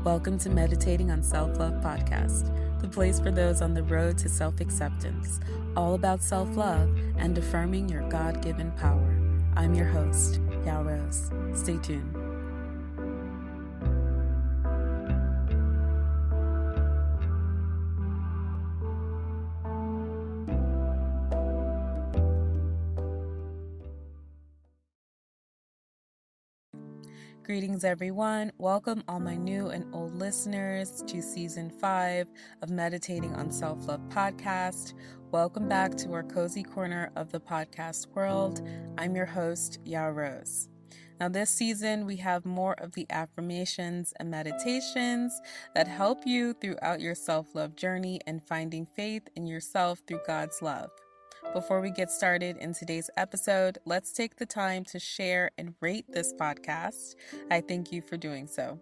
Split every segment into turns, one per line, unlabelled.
Welcome to Meditating on Self-Love Podcast, the place for those on the road to self-acceptance, all about self-love and affirming your God-given power. I'm your host, Yao Rose. Stay tuned. Greetings, everyone. Welcome all my new and old listeners to Season 5 of Meditating on Self-Love Podcast. Welcome back to our cozy corner of the podcast world. I'm your host, Yao Rose. Now, this season, we have more of the affirmations and meditations that help you throughout your self-love journey and finding faith in yourself through God's love. Before we get started in today's episode, let's take the time to share and rate this podcast. I thank you for doing so.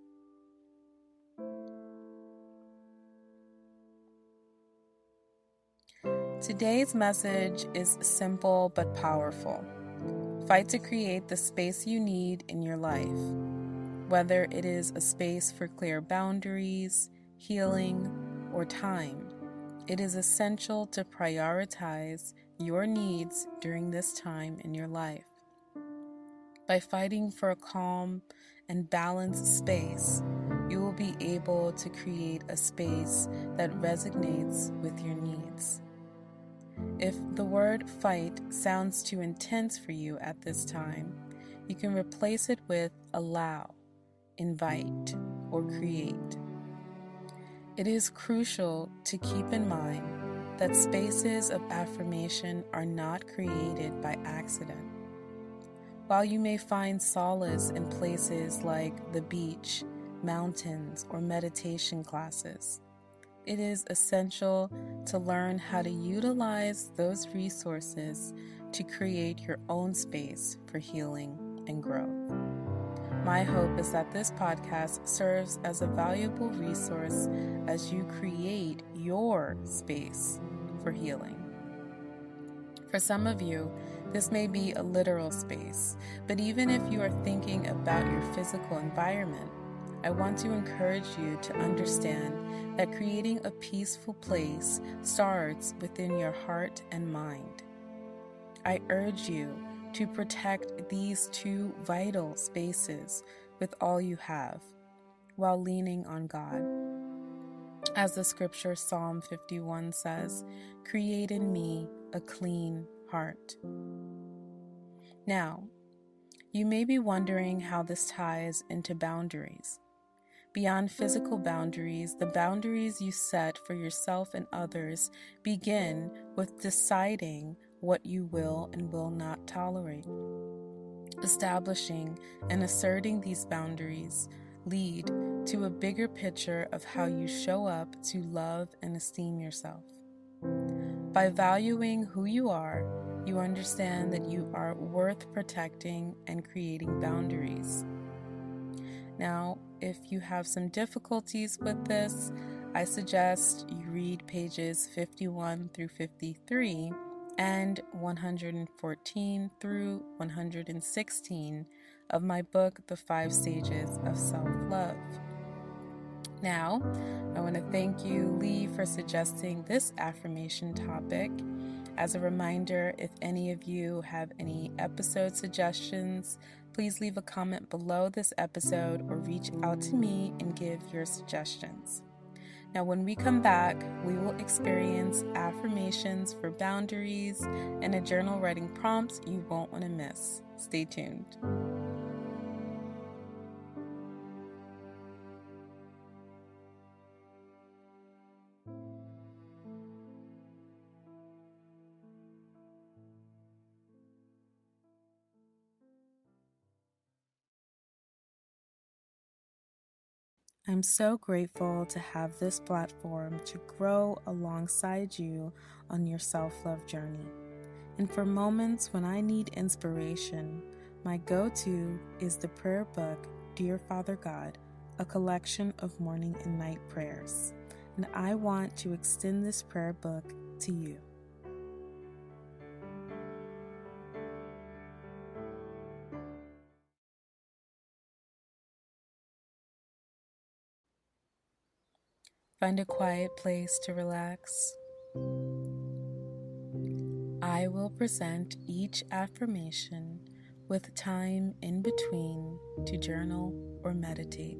Today's message is simple but powerful. Fight to create the space you need in your life, whether it is a space for clear boundaries, healing, or time. It is essential to prioritize your needs during this time in your life. By fighting for a calm and balanced space, you will be able to create a space that resonates with your needs. If the word fight sounds too intense for you at this time, you can replace it with allow, invite, or create. It is crucial to keep in mind that spaces of affirmation are not created by accident. While you may find solace in places like the beach, mountains, or meditation classes, it is essential to learn how to utilize those resources to create your own space for healing and growth. My hope is that this podcast serves as a valuable resource as you create your space for healing. For some of you, this may be a literal space, but even if you are thinking about your physical environment, I want to encourage you to understand that creating a peaceful place starts within your heart and mind. I urge you to protect these two vital spaces with all you have, while leaning on God. As the scripture Psalm 51 says, "Create in me a clean heart." Now, you may be wondering how this ties into boundaries. Beyond physical boundaries, the boundaries you set for yourself and others begin with deciding what you will and will not tolerate. Establishing and asserting these boundaries lead to a bigger picture of how you show up to love and esteem yourself. By valuing who you are, you understand that you are worth protecting and creating boundaries. Now, if you have some difficulties with this, I suggest you read pages 51 through 53 and 114 through 116 of my book, The 5 Stages of Self-Love. Now, I want to thank you, Lee, for suggesting this affirmation topic. As a reminder, if any of you have any episode suggestions, please leave a comment below this episode or reach out to me and give your suggestions. Now, when we come back, we will experience affirmations for boundaries and a journal writing prompt you won't want to miss. Stay tuned. I'm so grateful to have this platform to grow alongside you on your self-love journey. And for moments when I need inspiration, my go-to is the prayer book, Dear Father God, a collection of morning and night prayers. And I want to extend this prayer book to you. Find a quiet place to relax. I will present each affirmation with time in between to journal or meditate.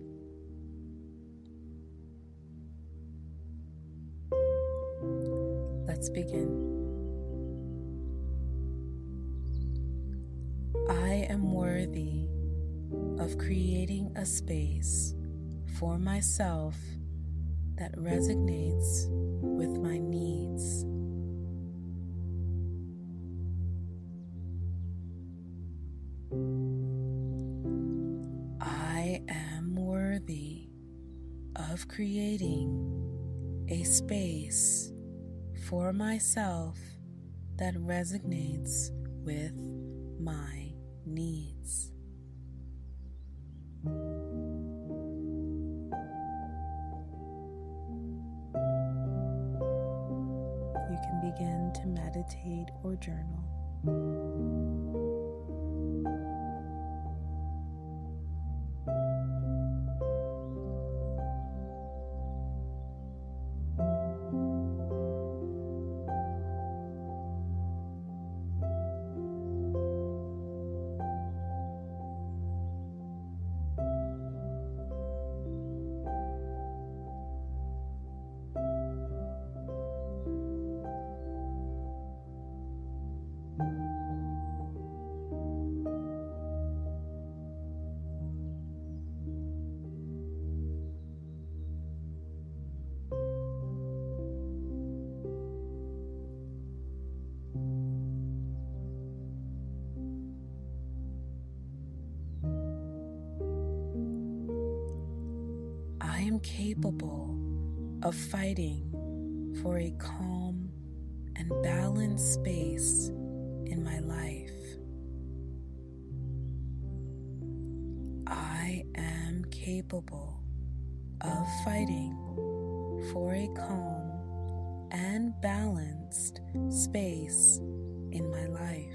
Let's begin. I am worthy of creating a space for myself that resonates with my needs. I am worthy of creating a space for myself that resonates with my needs. You can begin to meditate or journal. I am capable of fighting for a calm and balanced space in my life. I am capable of fighting for a calm and balanced space in my life.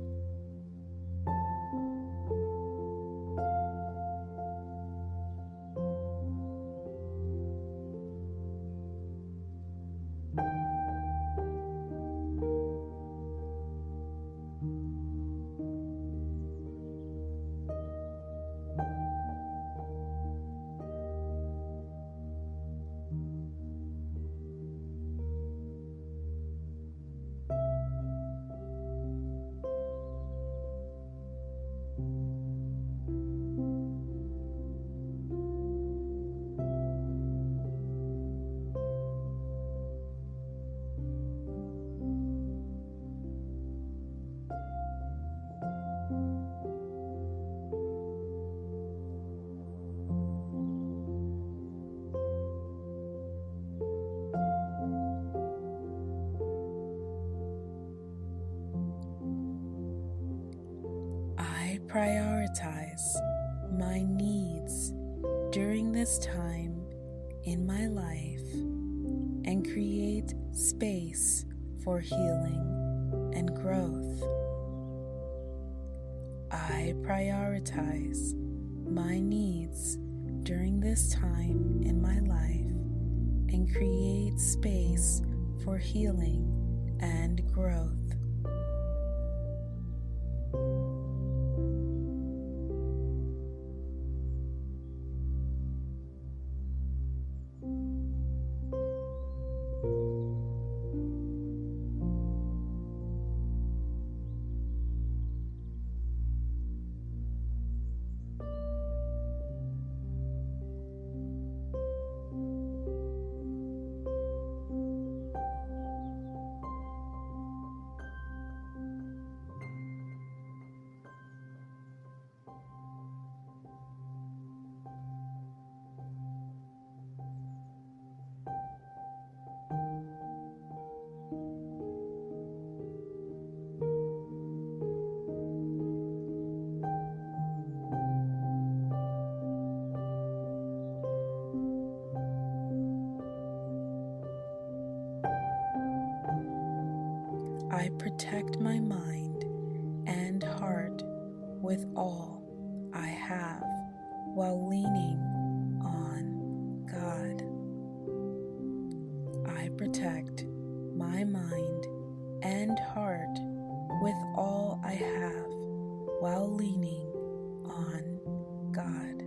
I prioritize my needs during this time in my life and create space for healing and growth. I prioritize my needs during this time in my life and create space for healing and growth. I protect my mind and heart with all I have while leaning on God. protect my mind and heart with all I have while leaning on God.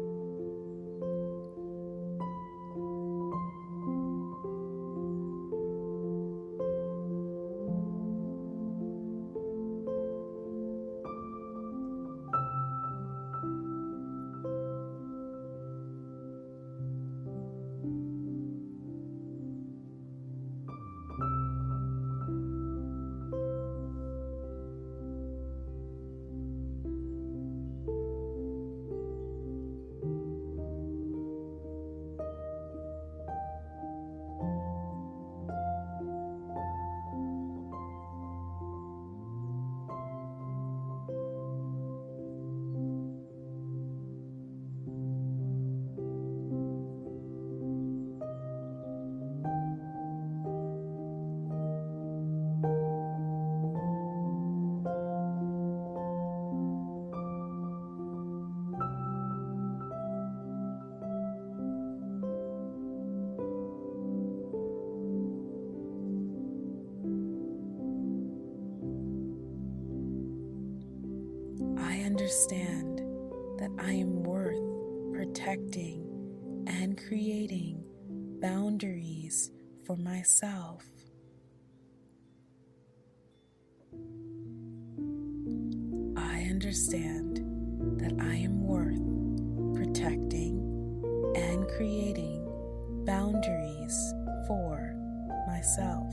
I understand that I am worth protecting and creating boundaries for myself. I understand that I am worth protecting and creating boundaries for myself.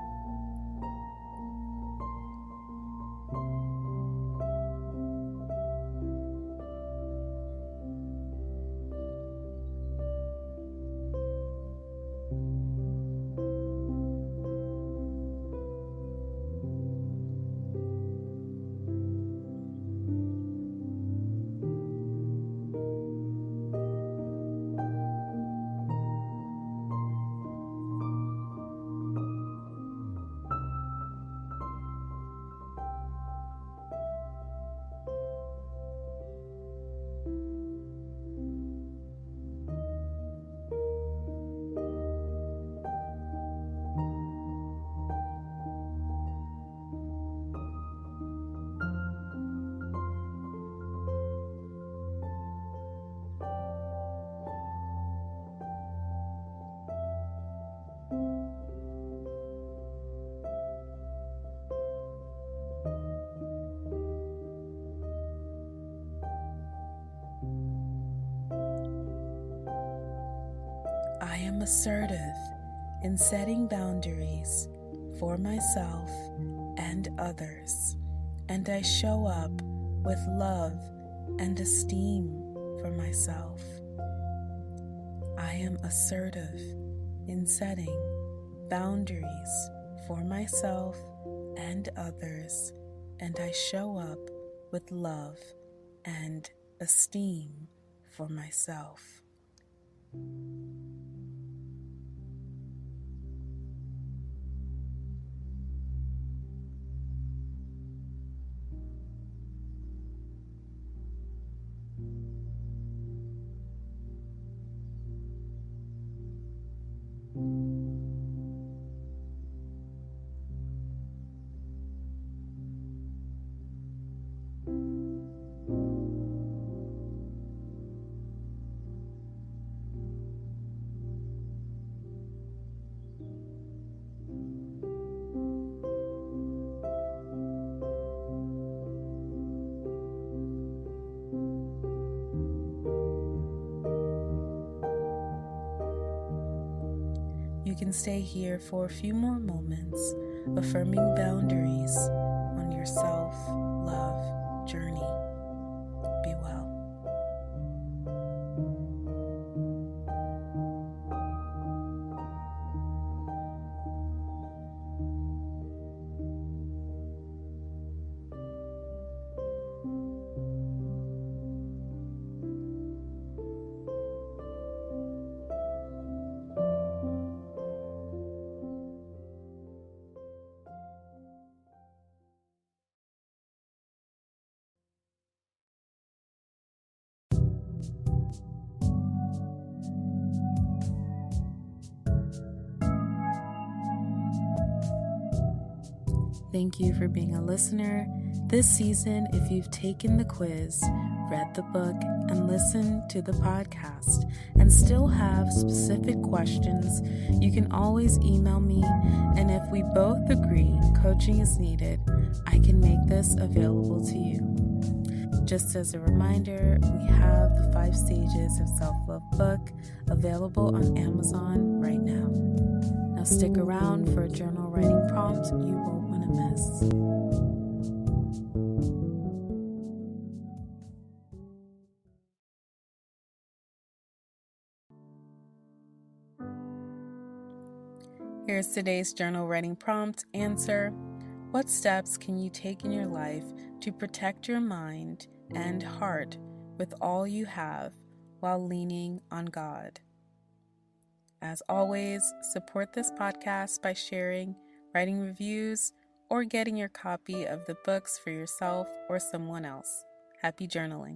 I am assertive in setting boundaries for myself and others, and I show up with love and esteem for myself. I am assertive in setting boundaries for myself and others, and I show up with love and esteem for myself. You can stay here for a few more moments, affirming boundaries on your self-love journey. Be well. Thank you for being a listener. This season, if you've taken the quiz, read the book, and listened to the podcast, and still have specific questions, you can always email me, and if we both agree coaching is needed, I can make this available to you. Just as a reminder, we have the 5 Stages of Self-Love book available on Amazon right now. Now stick around for a journal writing prompt you won't want to miss. Here's today's journal writing prompt answer. What steps can you take in your life to protect your mind and heart with all you have while leaning on God? As always, support this podcast by sharing, writing reviews, or getting your copy of the books for yourself or someone else. Happy journaling.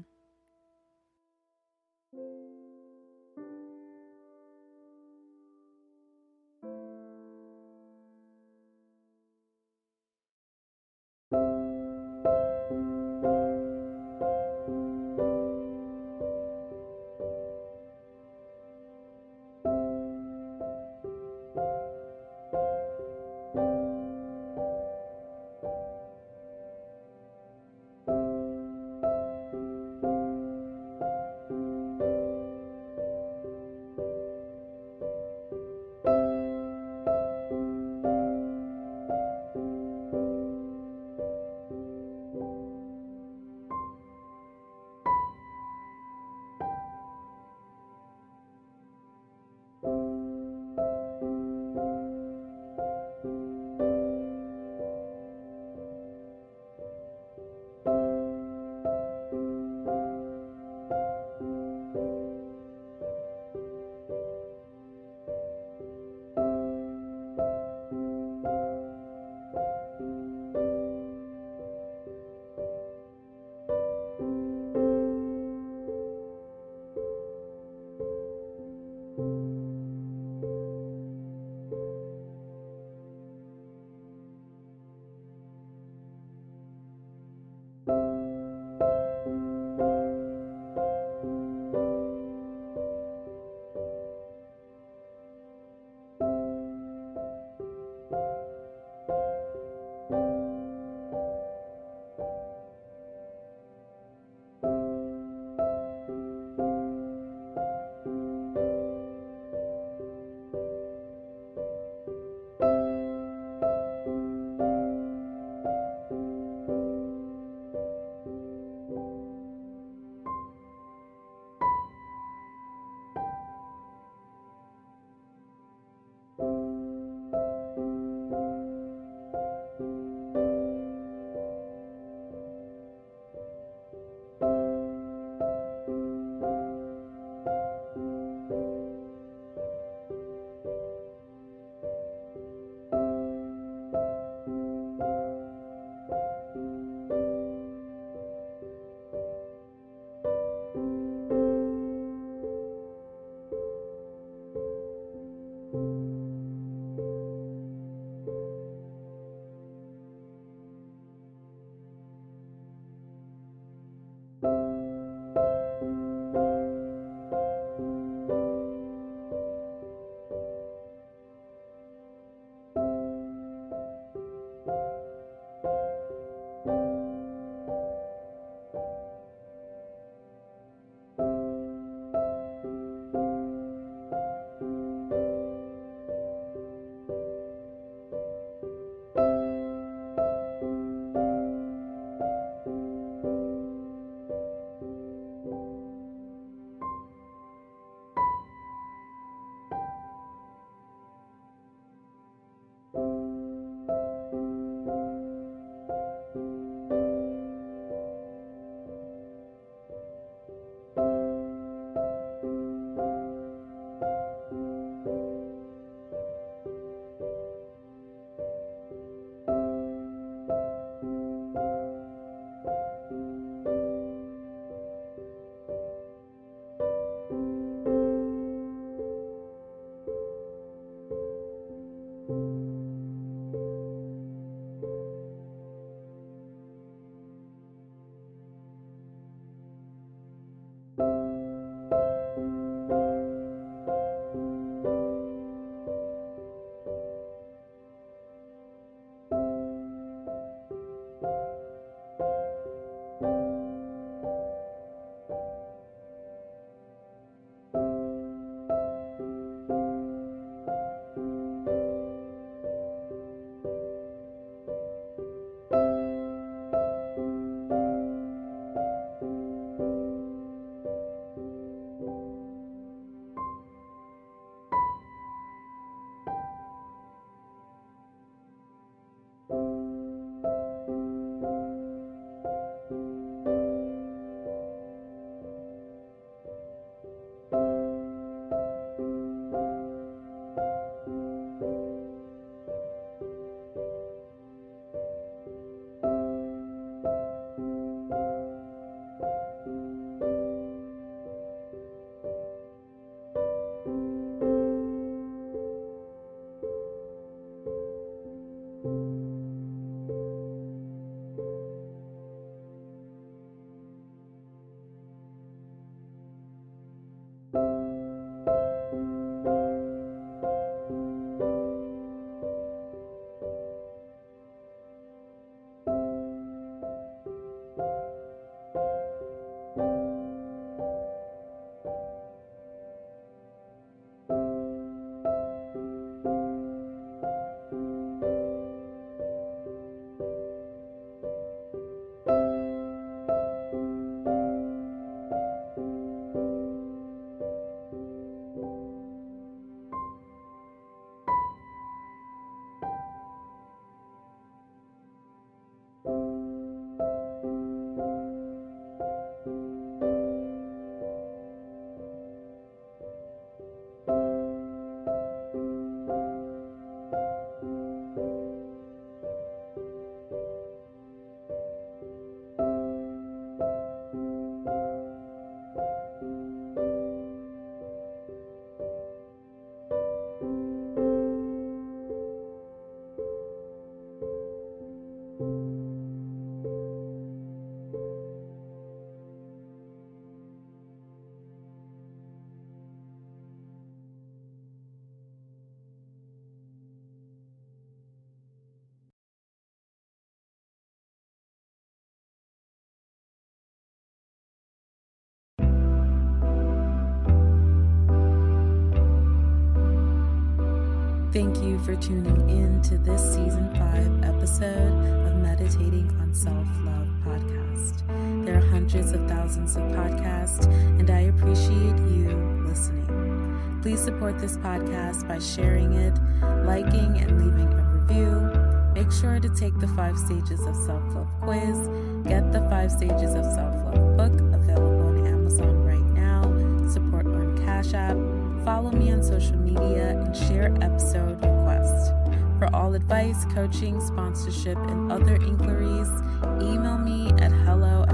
Thank you for tuning in to this Season 5 episode of Meditating on Self-Love podcast. There are hundreds of thousands of podcasts, and I appreciate you listening. Please support this podcast by sharing it, liking, and leaving a review. Make sure to take the 5 Stages of Self-Love quiz. Get the 5 Stages of Self-Love book available on Amazon right now. Support on Cash App. Follow me on social media and share episode requests. For all advice, coaching, sponsorship, and other inquiries, email me at hello